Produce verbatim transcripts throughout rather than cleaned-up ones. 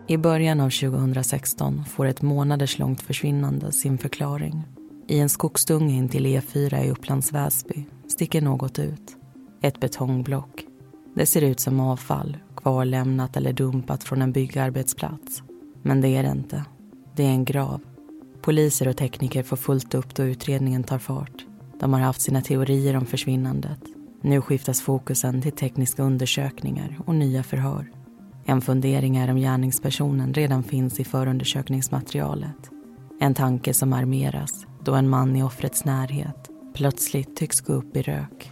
I början av tjugohundrasexton får ett månaders långt försvinnande sin förklaring. I en skogsdunge intill E fyra i Upplands Väsby sticker något ut. Ett betongblock. Det ser ut som avfall, kvarlämnat eller dumpat från en byggarbetsplats. Men det är det inte. Det är en grav. Poliser och tekniker får fullt upp då utredningen tar fart. De har haft sina teorier om försvinnandet. Nu skiftas fokusen till tekniska undersökningar och nya förhör. En fundering är om gärningspersonen redan finns i förundersökningsmaterialet. En tanke som armeras då en man i offrets närhet plötsligt tycks gå upp i rök.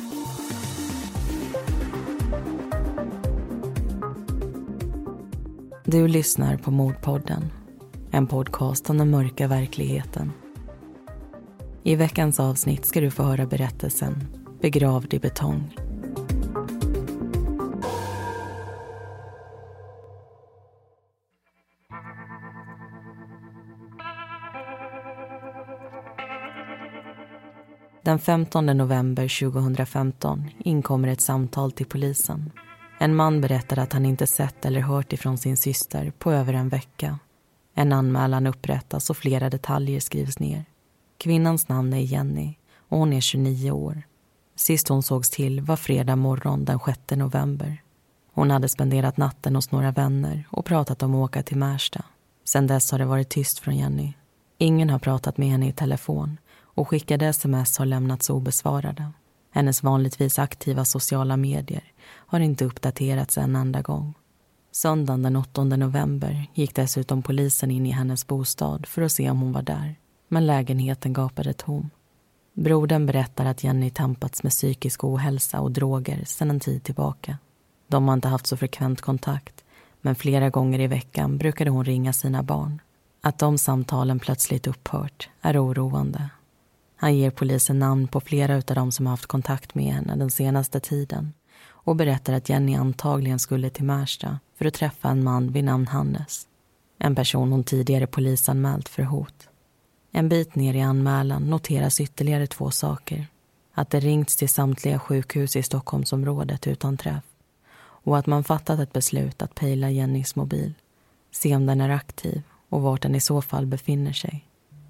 Du lyssnar på Mordpodden, en podcast om den mörka verkligheten. I veckans avsnitt ska du få höra berättelsen Begravd i betong. Den femtonde november tjugohundrafemton inkommer ett samtal till polisen. En man berättar att han inte sett eller hört ifrån sin syster på över en vecka. En anmälan upprättas och flera detaljer skrivs ner. Kvinnans namn är Jenny och hon är tjugonio år. Sist hon sågs till var fredag morgon den sjätte november. Hon hade spenderat natten hos några vänner och pratat om att åka till Märsta. Sedan dess har det varit tyst från Jenny. Ingen har pratat med henne i telefon och skickade sms har lämnats obesvarade. Hennes vanligtvis aktiva sociala medier har inte uppdaterats en enda gång. Söndagen den åttonde november gick dessutom polisen in i hennes bostad för att se om hon var där. Men lägenheten gapade tom. Brodern berättar att Jenny tampats med psykisk ohälsa och droger sedan en tid tillbaka. De har inte haft så frekvent kontakt, men flera gånger i veckan brukade hon ringa sina barn. Att de samtalen plötsligt upphört är oroande. Han ger polisen namn på flera av dem som har haft kontakt med henne den senaste tiden och berättar att Jenny antagligen skulle till Märsta för att träffa en man vid namn Hannes. En person hon tidigare polisanmält för hot. En bit ner i anmälan noteras ytterligare två saker. Att det ringts till samtliga sjukhus i Stockholmsområdet utan träff. Och att man fattat ett beslut att pejla Jennys mobil. Se om den är aktiv och vart den i så fall befinner sig.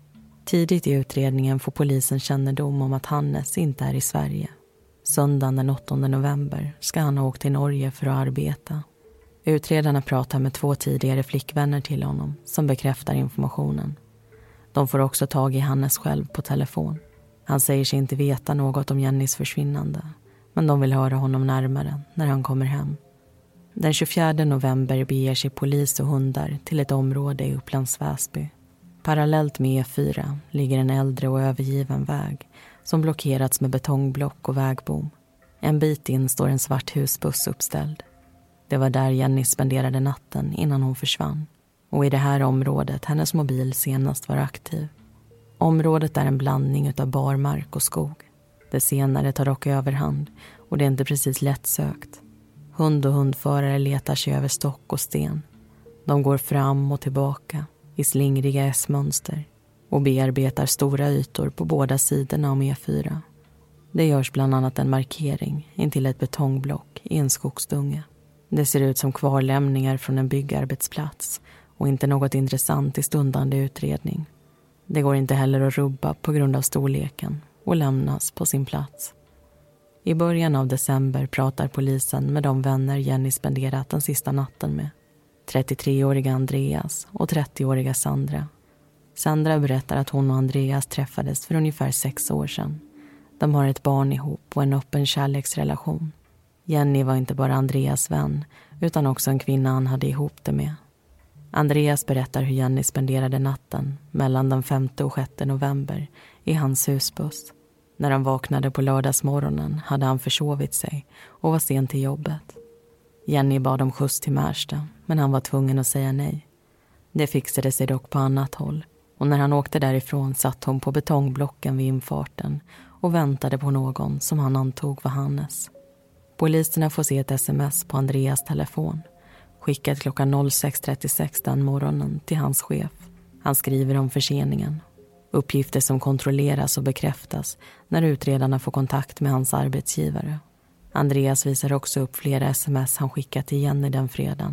Tidigt i utredningen får polisen kännedom om att Hannes inte är i Sverige. Söndagen den åttonde november ska han ha åkt till Norge för att arbeta. Utredarna pratar med två tidigare flickvänner till honom som bekräftar informationen. De får också tag i Hannes själv på telefon. Han säger sig inte veta något om Jennys försvinnande, men de vill höra honom närmare när han kommer hem. Den tjugofjärde november beger sig polis och hundar till ett område i Upplands Väsby. Parallellt med E fyra ligger en äldre och övergiven väg som blockerats med betongblock och vägbom. En bit in står en svart husbuss uppställd. Det var där Jenny spenderade natten innan hon försvann. Och i det här området hennes mobil senast var aktiv. Området är en blandning av barmark och skog. Det senare tar dock överhand och det är inte precis lättsökt. Hund och hundförare letar sig över stock och sten. De går fram och tillbaka i slingriga S-mönster och bearbetar stora ytor på båda sidorna om E fyra. Det görs bland annat en markering intill ett betongblock i en skogsdunge. Det ser ut som kvarlämningar från en byggarbetsplats och inte något intressant i stundande utredning. Det går inte heller att rubba på grund av storleken och lämnas på sin plats. I början av december pratar polisen med de vänner Jenny spenderat den sista natten med. trettiotre-åriga Andreas och trettio-åriga Sandra. Sandra berättar att hon och Andreas träffades för ungefär sex år sedan. De har ett barn ihop och en öppen kärleksrelation. Jenny var inte bara Andreas vän utan också en kvinna han hade ihop det med. Andreas berättar hur Jenny spenderade natten mellan den femte och sjätte november i hans husbuss. När han vaknade på lördagsmorgonen hade han försovit sig och var sen till jobbet. Jenny bad om skjuts till Märsta, men han var tvungen att säga nej. Det fixade sig dock på annat håll och när han åkte därifrån satt hon på betongblocken vid infarten och väntade på någon som han antog var Hannes. Poliserna får se ett sms på Andreas telefon, skickat klockan sex trettiosex den morgonen till hans chef. Han skriver om förseningen. Uppgifter som kontrolleras och bekräftas när utredarna får kontakt med hans arbetsgivare. Andreas visar också upp flera sms han skickat till Jenny den fredagen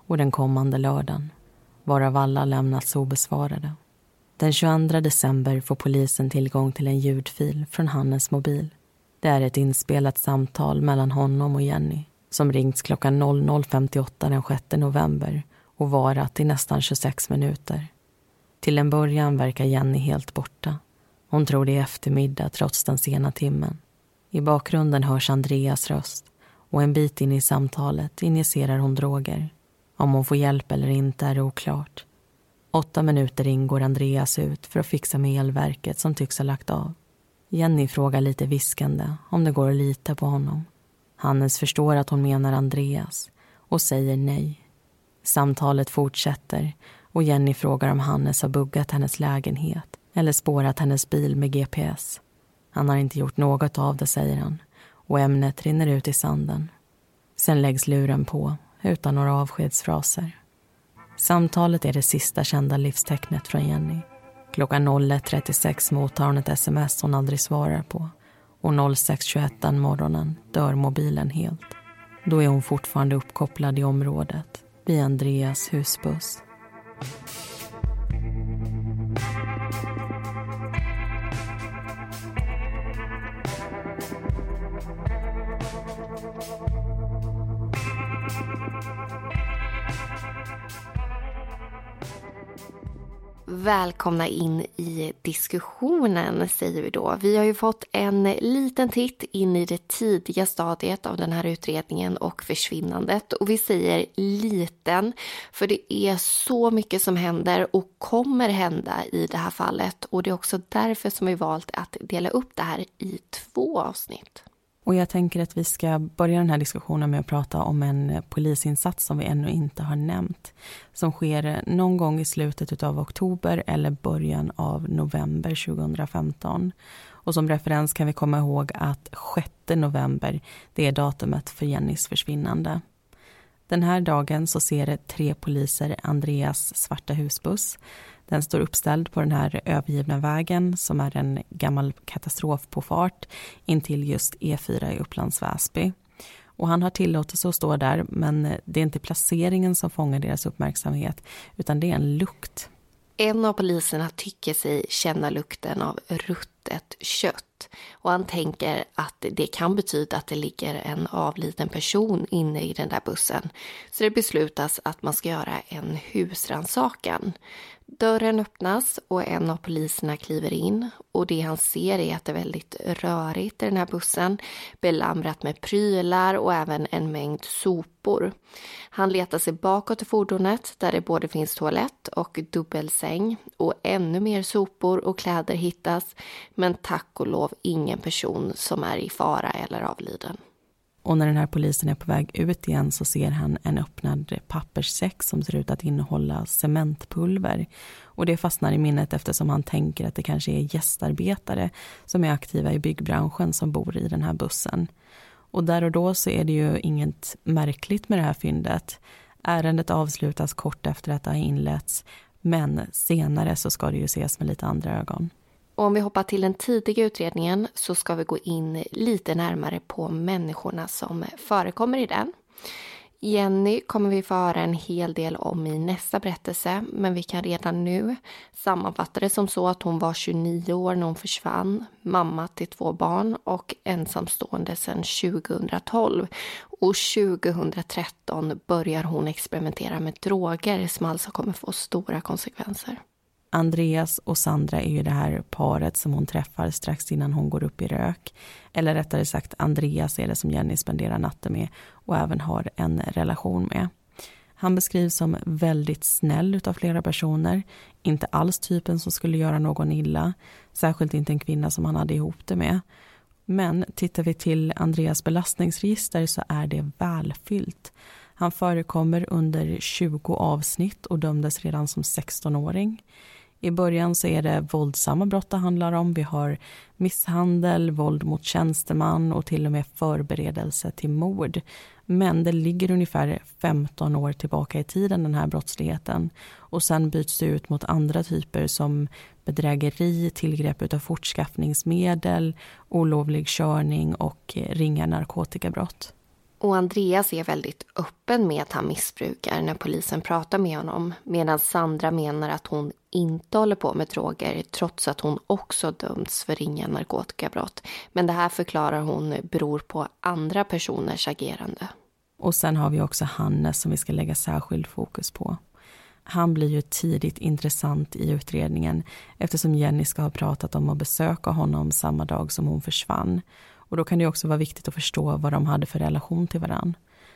och den kommande lördagen, varav alla lämnats obesvarade. Den tjugoandra december får polisen tillgång till en ljudfil från Hannes mobil. Det är ett inspelat samtal mellan honom och Jenny som ringts klockan noll noll femtioåtta den sjätte november och varat i nästan tjugosex minuter. Till en början verkar Jenny helt borta. Hon tror det är eftermiddag trots den sena timmen. I bakgrunden hörs Andreas röst och en bit in i samtalet injicerar hon droger. Om hon får hjälp eller inte är oklart. Åtta minuter in går Andreas ut för att fixa med elverket som tycks ha lagt av. Jenny frågar lite viskande om det går att lita på honom. Hannes förstår att hon menar Andreas och säger nej. Samtalet fortsätter och Jenny frågar om Hannes har buggat hennes lägenhet eller spårat hennes bil med G P S. Han har inte gjort något av det, säger han, och ämnet rinner ut i sanden. Sen läggs luren på utan några avskedsfraser. Samtalet är det sista kända livstecknet från Jenny. Klockan noll ett trettiosex mottar hon ett sms hon aldrig svarar på. Och noll sex tjugoett den morgonen dör mobilen helt. Då är hon fortfarande uppkopplad i området vid Andreas husbuss. Välkomna in i diskussionen, säger vi då. Vi har ju fått en liten titt in i det tidiga stadiet av den här utredningen och försvinnandet. Och vi säger liten, för det är så mycket som händer och kommer hända i det här fallet. Och det är också därför som vi valt att dela upp det här i två avsnitt. Och jag tänker att vi ska börja den här diskussionen med att prata om en polisinsats som vi ännu inte har nämnt. Som sker någon gång i slutet av oktober eller början av november tjugohundrafemton. Och som referens kan vi komma ihåg att sjätte november, det är datumet för Jennys försvinnande. Den här dagen så ser det tre poliser Andreas svarta husbuss. Den står uppställd på den här övergivna vägen som är en gammal katastrofpåfart in till just E fyra i Upplands Väsby. Och han har tillåtelse att stå där, men det är inte placeringen som fångar deras uppmärksamhet utan det är en lukt. En av poliserna tycker sig känna lukten av ruttet kött och han tänker att det kan betyda att det ligger en avliden person inne i den där bussen. Så det beslutas att man ska göra en husrannsakan. Dörren öppnas och en av poliserna kliver in och det han ser är att det är väldigt rörigt i den här bussen, belamrat med prylar och även en mängd sopor. Han letar sig bakåt i fordonet där det både finns toalett och dubbelsäng och ännu mer sopor och kläder hittas, men tack och lov ingen person som är i fara eller avliden. Och när den här polisen är på väg ut igen så ser han en öppnad papperssäck som ser ut att innehålla cementpulver. Och det fastnar i minnet eftersom han tänker att det kanske är gästarbetare som är aktiva i byggbranschen som bor i den här bussen. Och där och då så är det ju inget märkligt med det här fyndet. Ärendet avslutas kort efter att det har inletts, men senare så ska det ju ses med lite andra ögon. Och om vi hoppar till den tidiga utredningen så ska vi gå in lite närmare på människorna som förekommer i den. Jenny kommer vi få höra en hel del om i nästa berättelse, men vi kan redan nu sammanfatta det som så att hon var tjugonio år när hon försvann, mamma till två barn och ensamstående sedan tjugohundratolv. Och tjugohundratretton börjar hon experimentera med droger som alltså kommer få stora konsekvenser. Andreas och Sandra är ju det här paret som hon träffar strax innan hon går upp i rök. Eller rättare sagt, Andreas är det som Jenny spenderar natten med och även har en relation med. Han beskrivs som väldigt snäll utav flera personer. Inte alls typen som skulle göra någon illa. Särskilt inte en kvinna som han hade ihop det med. Men tittar vi till Andreas belastningsregister så är det välfyllt. Han förekommer under tjugo avsnitt och dömdes redan som sexton-åring. I början så är det våldsamma brott det handlar om. Vi har misshandel, våld mot tjänsteman och till och med förberedelse till mord. Men det ligger ungefär femton år tillbaka i tiden, den här brottsligheten. Och sen byts det ut mot andra typer som bedrägeri, tillgrepp av fortskaffningsmedel, olovlig körning och ringa narkotikabrott. Och Andreas är väldigt öppen med att han missbrukar när polisen pratar med honom. Medan Sandra menar att hon inte håller på med droger trots att hon också dömts för ringa narkotikabrott. Men det här förklarar hon beror på andra personers agerande. Och sen har vi också Hannes som vi ska lägga särskild fokus på. Han blir ju tidigt intressant i utredningen eftersom Jenny ska ha pratat om att besöka honom samma dag som hon försvann. Och då kan det också vara viktigt att förstå vad de hade för relation till varann.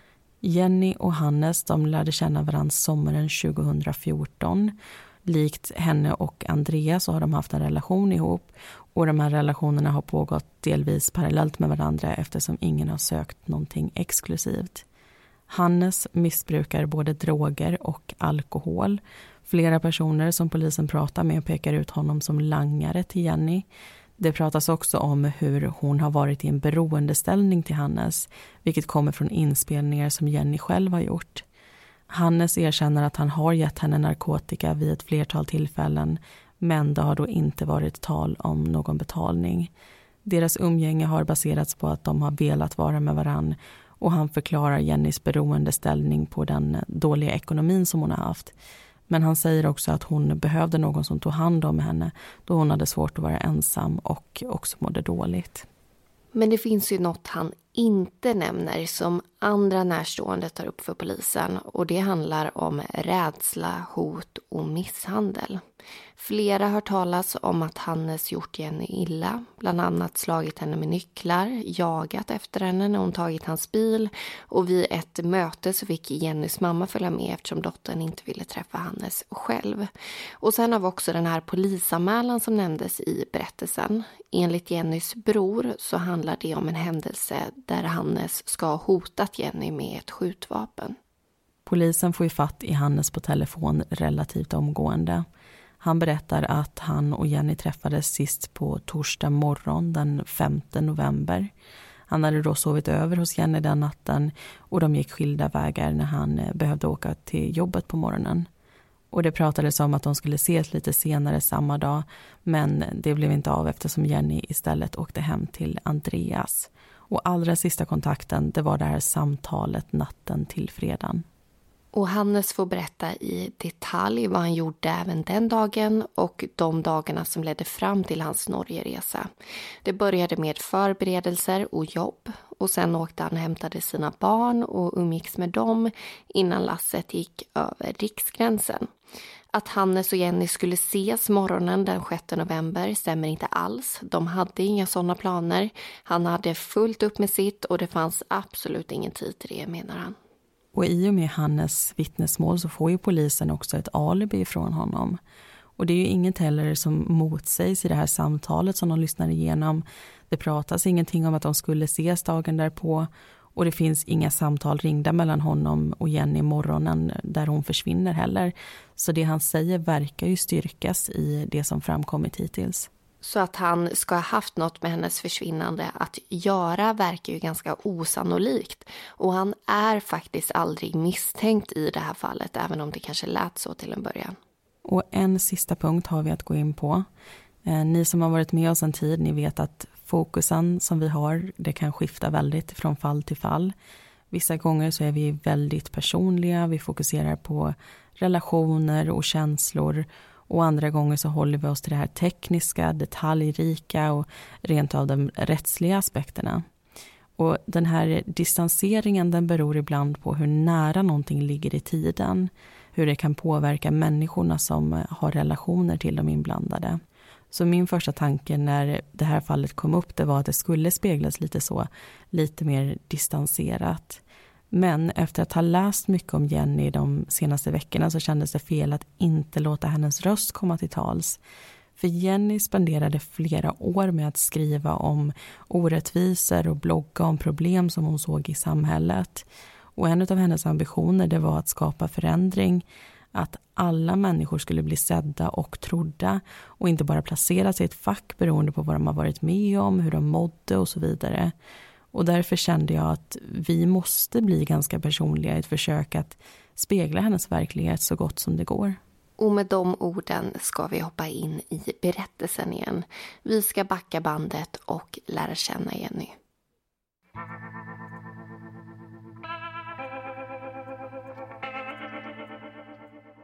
Jenny och Hannes, de lärde känna varann sommaren tjugohundrafjorton. Likt henne och Andreas så har de haft en relation ihop. Och de här relationerna har pågått delvis parallellt med varandra eftersom ingen har sökt någonting exklusivt. Hannes missbrukar både droger och alkohol. Flera personer som polisen pratar med pekar ut honom som langare till Jenny. Det pratas också om hur hon har varit i en beroendeställning till Hannes, vilket kommer från inspelningar som Jenny själv har gjort. Hannes erkänner att han har gett henne narkotika vid ett flertal tillfällen, men det har då inte varit tal om någon betalning. Deras umgänge har baserats på att de har velat vara med varann, och han förklarar Jennys beroendeställning på den dåliga ekonomin som hon har haft. Men han säger också att hon behövde någon som tog hand om henne då hon hade svårt att vara ensam och också mådde dåligt. Men det finns ju något han inte nämner som andra närstående tar upp för polisen, och det handlar om rädsla, hot och misshandel. Flera har talas om att Hannes gjort Jenny illa, bland annat slagit henne med nycklar, jagat efter henne när hon tagit hans bil, och vid ett möte så fick Jennys mamma följa med eftersom dottern inte ville träffa Hannes själv. Och sen har vi också den här polisanmälan som nämndes i berättelsen. Enligt Jennys bror så handlar det om en händelse där Hannes ska ha hotat Jenny med ett skjutvapen. Polisen får ju fatt i Hannes på telefon relativt omgående. Han berättar att han och Jenny träffades sist på torsdag morgon den femte november. Han hade då sovit över hos Jenny den natten och de gick skilda vägar när han behövde åka till jobbet på morgonen. Och det pratades om att de skulle ses lite senare samma dag, men det blev inte av eftersom Jenny istället åkte hem till Andreas. Och allra sista kontakten, det var det här samtalet natten till fredagen. Och Hannes får berätta i detalj vad han gjorde även den dagen och de dagarna som ledde fram till hans Norgeresa. Det började med förberedelser och jobb, och sen åkte han och hämtade sina barn och umgicks med dem innan lasset gick över riksgränsen. Att Hannes och Jenny skulle ses morgonen den sjätte november stämmer inte alls. De hade inga sådana planer. Han hade fullt upp med sitt och det fanns absolut ingen tid till det, menar han. Och i och med Hannes vittnesmål så får ju polisen också ett alibi från honom. Och det är ju inget heller som motsägs i det här samtalet som de lyssnar igenom. Det pratas ingenting om att de skulle ses dagen därpå. Och det finns inga samtal ringda mellan honom och Jenny morgonen där hon försvinner heller. Så det han säger verkar ju styrkas i det som framkommit hittills. Så att han ska ha haft något med hennes försvinnande att göra verkar ju ganska osannolikt. Och han är faktiskt aldrig misstänkt i det här fallet, även om det kanske lät så till en början. Och en sista punkt har vi att gå in på. Eh, ni som har varit med oss en tid, ni vet att fokusen som vi har, det kan skifta väldigt från fall till fall. Vissa gånger så är vi väldigt personliga, vi fokuserar på relationer och känslor. Och andra gånger så håller vi oss till det här tekniska, detaljrika och rent av de rättsliga aspekterna. Och den här distanseringen, den beror ibland på hur nära någonting ligger i tiden. Hur det kan påverka människorna som har relationer till de inblandade. Så min första tanke när det här fallet kom upp, det var att det skulle speglas lite så, lite mer distanserat. Men efter att ha läst mycket om Jenny de senaste veckorna så kändes det fel att inte låta hennes röst komma till tals. För Jenny spenderade flera år med att skriva om orättvisor och blogga om problem som hon såg i samhället. Och en av hennes ambitioner, det var att skapa förändring, att alla människor skulle bli sedda och trodda och inte bara placeras i ett fack beroende på vad de har varit med om, hur de mådde och så vidare. Och därför kände jag att vi måste bli ganska personliga i ett försök att spegla hennes verklighet så gott som det går. Och med de orden ska vi hoppa in i berättelsen igen. Vi ska backa bandet och lära känna Jenny.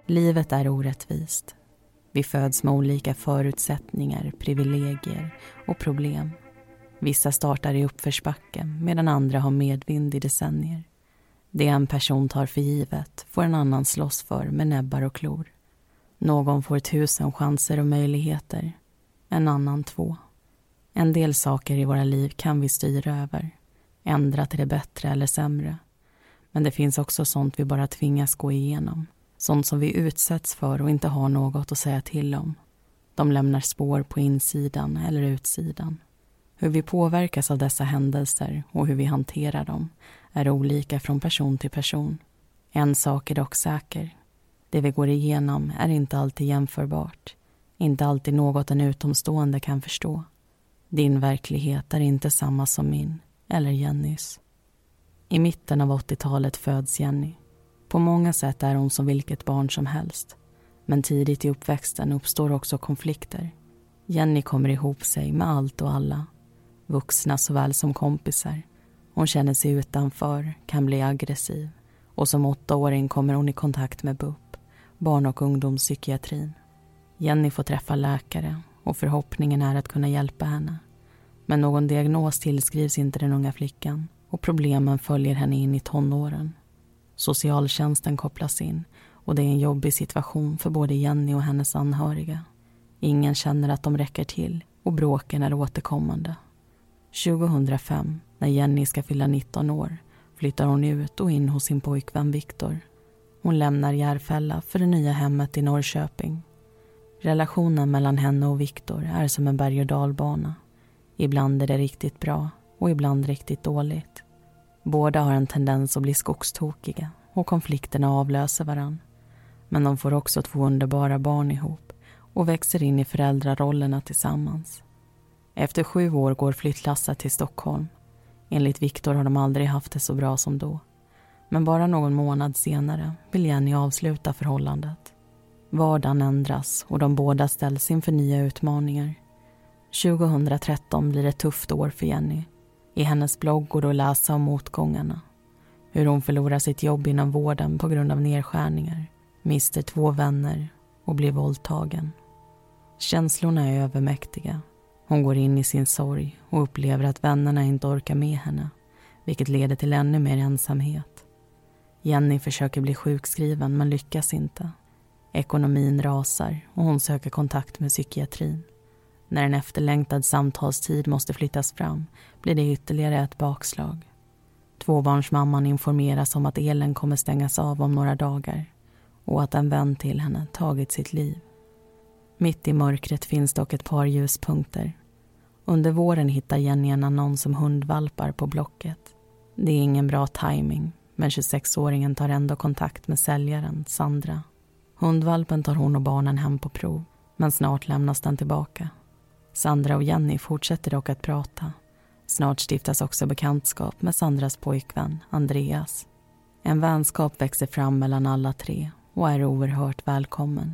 Livet är orättvist. Vi föds med olika förutsättningar, privilegier och problem. Vissa startar i uppförsbacke medan andra har medvind i decennier. Det en person tar för givet får en annan slåss för med näbbar och klor. Någon får tusen chanser och möjligheter, en annan två. En del saker i våra liv kan vi styra över, ändra till det bättre eller sämre. Men det finns också sånt vi bara tvingas gå igenom. Sånt som vi utsätts för och inte har något att säga till om. De lämnar spår på insidan eller utsidan. Hur vi påverkas av dessa händelser och hur vi hanterar dem är olika från person till person. En sak är dock säker. Det vi går igenom är inte alltid jämförbart. Inte alltid något en utomstående kan förstå. Din verklighet är inte samma som min eller Jennys. I mitten av åttiotalet föds Jenny. På många sätt är hon som vilket barn som helst. Men tidigt i uppväxten uppstår också konflikter. Jenny kommer ihop sig med allt och alla. Vuxna såväl som kompisar. Hon känner sig utanför, kan bli aggressiv. Och som åttaåring kommer hon i kontakt med B U P, barn- och ungdomspsykiatrin. Jenny får träffa läkare och förhoppningen är att kunna hjälpa henne. Men någon diagnos tillskrivs inte den unga flickan och problemen följer henne in i tonåren. Socialtjänsten kopplas in och det är en jobbig situation för både Jenny och hennes anhöriga. Ingen känner att de räcker till och bråken är återkommande. tjugohundrafem, när Jenny ska fylla nitton år, flyttar hon ut och in hos sin pojkvän Viktor. Hon lämnar Järfälla för det nya hemmet i Norrköping. Relationen mellan henne och Viktor är som en berg- och dalbana. Ibland är det riktigt bra och ibland riktigt dåligt. Båda har en tendens att bli skogstokiga och konflikterna avlöser varann. Men de får också två underbara barn ihop och växer in i föräldrarollerna tillsammans. Efter sju år går flyttlasset till Stockholm. Enligt Viktor har de aldrig haft det så bra som då. Men bara någon månad senare vill Jenny avsluta förhållandet. Vardagen ändras och de båda ställs inför nya utmaningar. tjugohundratretton blir ett tufft år för Jenny. I hennes blogg går det att läsa om motgångarna. Hur hon förlorar sitt jobb inom vården på grund av nedskärningar, mister två vänner och blir våldtagen. Känslorna är övermäktiga. Hon går in i sin sorg och upplever att vännerna inte orkar med henne, vilket leder till ännu mer ensamhet. Jenny försöker bli sjukskriven men lyckas inte. Ekonomin rasar och hon söker kontakt med psykiatrin. När en efterlängtad samtalstid måste flyttas fram blir det ytterligare ett bakslag. Tvåbarnsmamman informeras om att elen kommer stängas av om några dagar och att en vän till henne tagit sitt liv. Mitt i mörkret finns dock ett par ljuspunkter. Under våren hittar Jenny en annons om hundvalpar på Blocket. Det är ingen bra timing, men tjugosexåringen tar ändå kontakt med säljaren, Sandra. Hundvalpen tar hon och barnen hem på prov, men snart lämnas den tillbaka. Sandra och Jenny fortsätter dock att prata. Snart stiftas också bekantskap med Sandras pojkvän, Andreas. En vänskap växer fram mellan alla tre och är oerhört välkommen.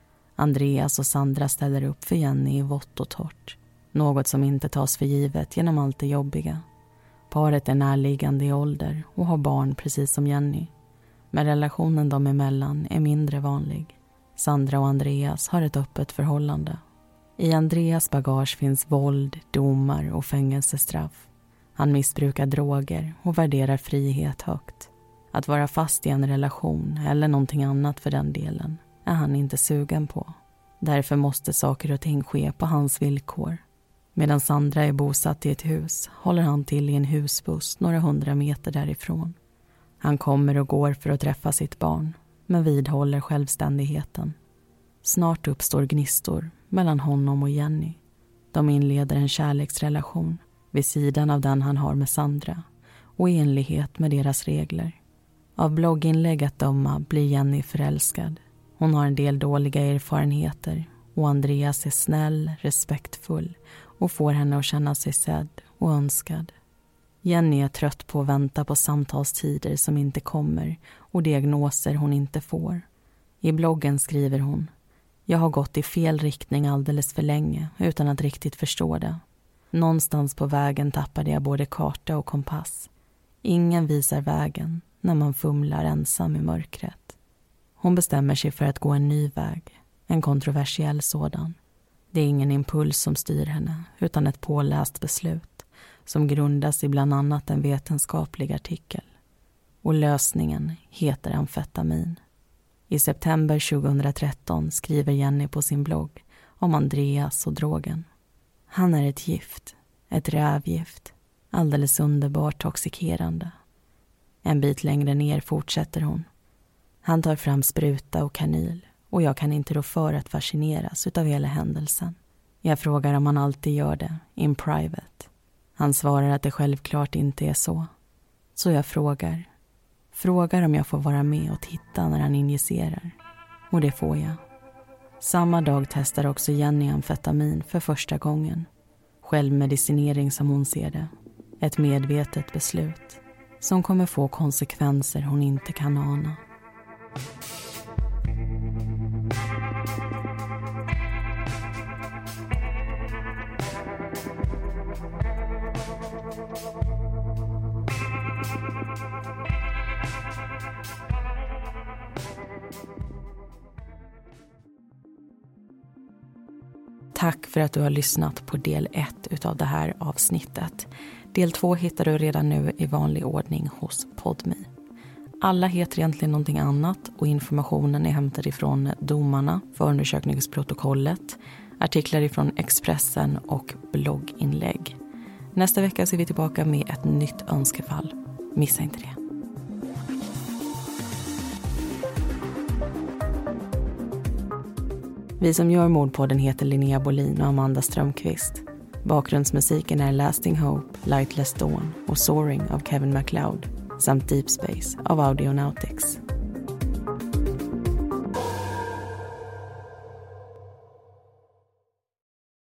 Andreas och Sandra ställer upp för Jenny i vått och torrt. Något som inte tas för givet genom allt det jobbiga. Paret är närliggande i ålder och har barn precis som Jenny. Men relationen dem emellan är mindre vanlig. Sandra och Andreas har ett öppet förhållande. I Andreas bagage finns våld, domar och fängelsestraff. Han missbrukar droger och värderar frihet högt. Att vara fast i en relation, eller någonting annat för den delen, är han inte sugen på. Därför måste saker och ting ske på hans villkor. Medan Sandra är bosatt i ett hus håller han till i en husbuss några hundra meter därifrån. Han kommer och går för att träffa sitt barn, men vidhåller självständigheten. Snart uppstår gnistor mellan honom och Jenny. De inleder en kärleksrelation vid sidan av den han har med Sandra och i enlighet med deras regler. Av blogginlägg att döma blir Jenny förälskad. Hon har en del dåliga erfarenheter och Andreas är snäll, respektfull och får henne att känna sig sedd och önskad. Jenny är trött på att vänta på samtalstider som inte kommer och diagnoser hon inte får. I bloggen skriver hon: "Jag har gått i fel riktning alldeles för länge utan att riktigt förstå det. Någonstans på vägen tappade jag både karta och kompass. Ingen visar vägen när man fumlar ensam i mörkret." Hon bestämmer sig för att gå en ny väg, en kontroversiell sådan. Det är ingen impuls som styr henne, utan ett påläst beslut som grundas i bland annat en vetenskaplig artikel. Och lösningen heter amfetamin. I september tjugohundratretton skriver Jenny på sin blogg om Andreas och drogen. Han är ett gift, ett rävgift, alldeles underbart toxikerande. En bit längre ner fortsätter hon. Han tar fram spruta och kanyl och jag kan inte rå för att fascineras utav hela händelsen. Jag frågar om han alltid gör det, in private. Han svarar att det självklart inte är så. Så jag frågar. Frågar om jag får vara med och titta när han injicerar. Och det får jag. Samma dag testar också Jenny amfetamin för första gången. Självmedicinering som hon ser det. Ett medvetet beslut som kommer få konsekvenser hon inte kan ana. Tack för att du har lyssnat på del ett utav det här avsnittet. Del två hittar du redan nu i vanlig ordning hos Podme. Alla heter egentligen någonting annat och informationen är hämtad ifrån domarna, förundersökningsprotokollet, artiklar ifrån Expressen och blogginlägg. Nästa vecka så är vi tillbaka med ett nytt önskefall. Missa inte det. Vi som gör Mordpodden heter Linnea Bolin och Amanda Strömqvist. Bakgrundsmusiken är Lasting Hope, Lightless Dawn och Soaring av Kevin MacLeod samt Deep Space av Audionautics.